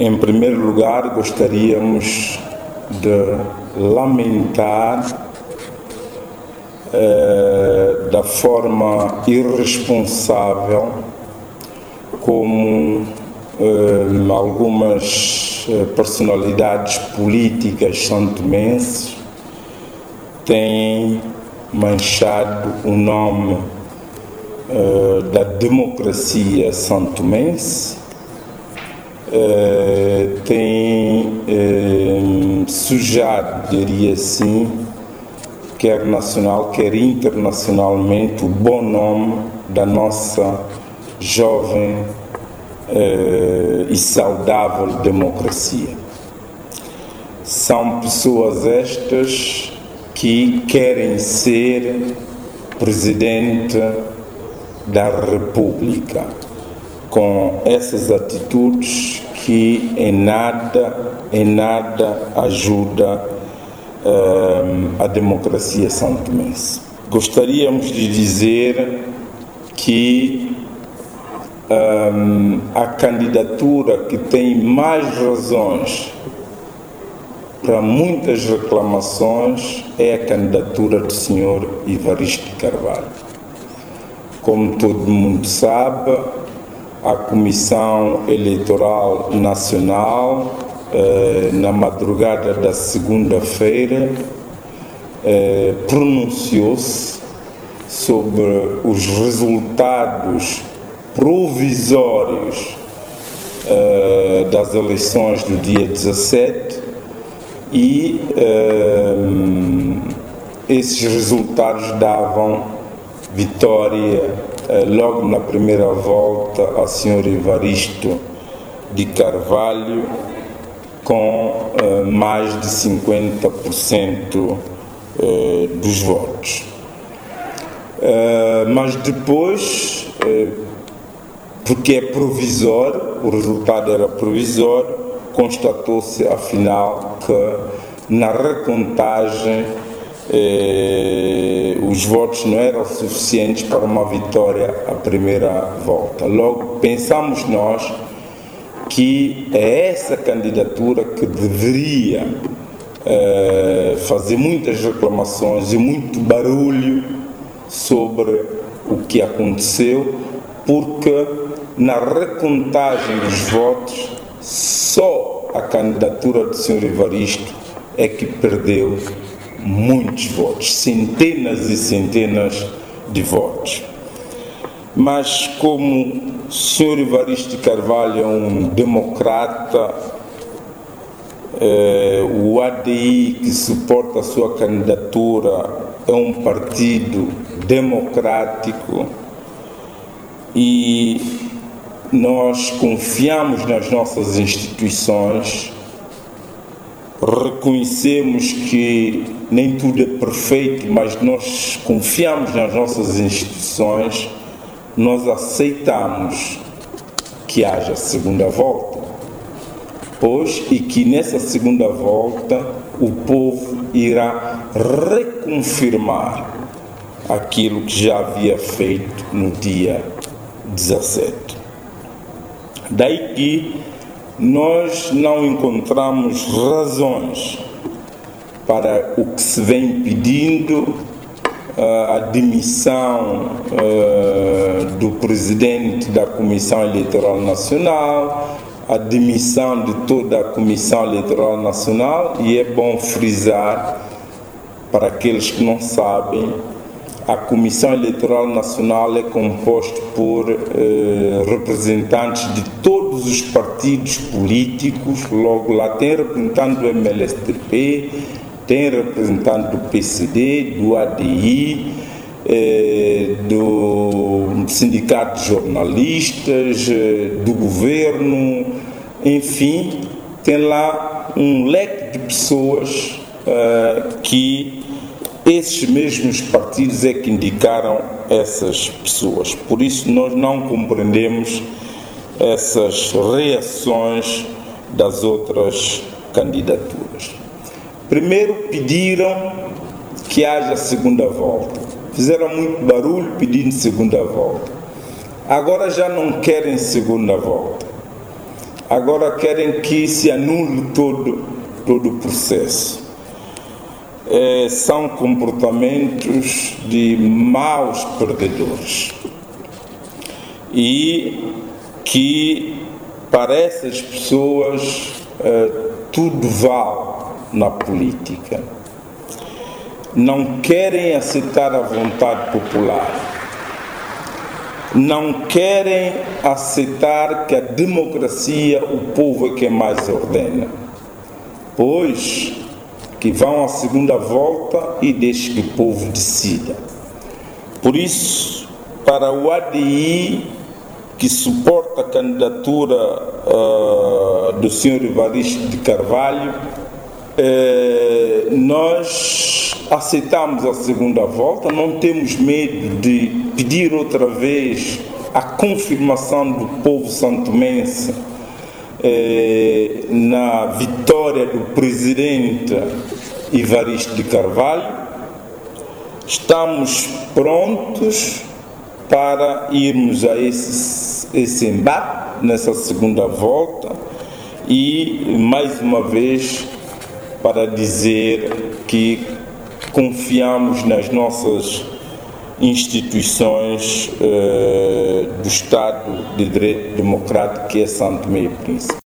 Em primeiro lugar, gostaríamos de lamentar da forma irresponsável como algumas personalidades políticas santomenses têm manchado o nome da democracia santomense, têm sujado, diria assim, quer nacional, quer internacionalmente, o bom nome da nossa jovem e saudável democracia. São pessoas estas que querem ser presidente da República, com essas atitudes que em nada ajuda a democracia santomense. Gostaríamos de dizer que a candidatura que tem mais razões para muitas reclamações é a candidatura do Sr. Evaristo de Carvalho. Como todo mundo sabe, a Comissão Eleitoral Nacional, na madrugada da segunda-feira, pronunciou-se sobre os resultados provisórios das eleições do dia 17 e esses resultados davam vitória logo na primeira volta ao Sr. Evaristo de Carvalho, com mais de 50% dos votos. Mas depois, porque é provisório, o resultado era provisório, constatou-se afinal que na recontagem os votos não eram suficientes para uma vitória à primeira volta. Logo, pensamos nós que é essa candidatura que deveria fazer muitas reclamações e muito barulho sobre o que aconteceu, porque na recontagem dos votos só a candidatura do Sr. Evaristo é que perdeu muitos votos, centenas e centenas de votos. Mas como o Sr. Evaristo de Carvalho é um democrata, o ADI que suporta a sua candidatura é um partido democrático e nós confiamos nas nossas instituições, reconhecemos que nem tudo é perfeito, mas nós confiamos nas nossas instituições, nós aceitamos que haja segunda volta, pois e que nessa segunda volta o povo irá reconfirmar aquilo que já havia feito no dia 17. Daí que nós não encontramos razões para o que se vem pedindo, a demissão do presidente da Comissão Eleitoral Nacional, a demissão de toda a Comissão Eleitoral Nacional, e é bom frisar, para aqueles que não sabem, a Comissão Eleitoral Nacional é composta por representantes de todos os partidos políticos. Logo lá tem representante do MLSTP, tem representante do PCD, do ADI, do Sindicato de Jornalistas, do Governo, enfim, tem lá um leque de pessoas que esses mesmos partidos é que indicaram essas pessoas. Por isso nós não compreendemos essas reações das outras candidaturas. Primeiro pediram que haja segunda volta. Fizeram muito barulho pedindo segunda volta. Agora já não querem segunda volta. agora querem que se anule todo o processo. São comportamentos de maus perdedores e que para essas pessoas tudo vale na política. Não querem aceitar a vontade popular, não querem aceitar que a democracia o povo é quem mais ordena, pois que vão à segunda volta e deixem que o povo decida. Por isso, para o ADI, que suporta a candidatura do Sr. Evaristo de Carvalho, nós aceitamos a segunda volta, não temos medo de pedir outra vez a confirmação do povo santomense na vitória do presidente Evaristo de Carvalho. Estamos prontos para irmos a esse embate nessa segunda volta e, mais uma vez, para dizer que confiamos nas nossas instituições do Estado de Direito Democrático, que é Santo Tomé e Príncipe.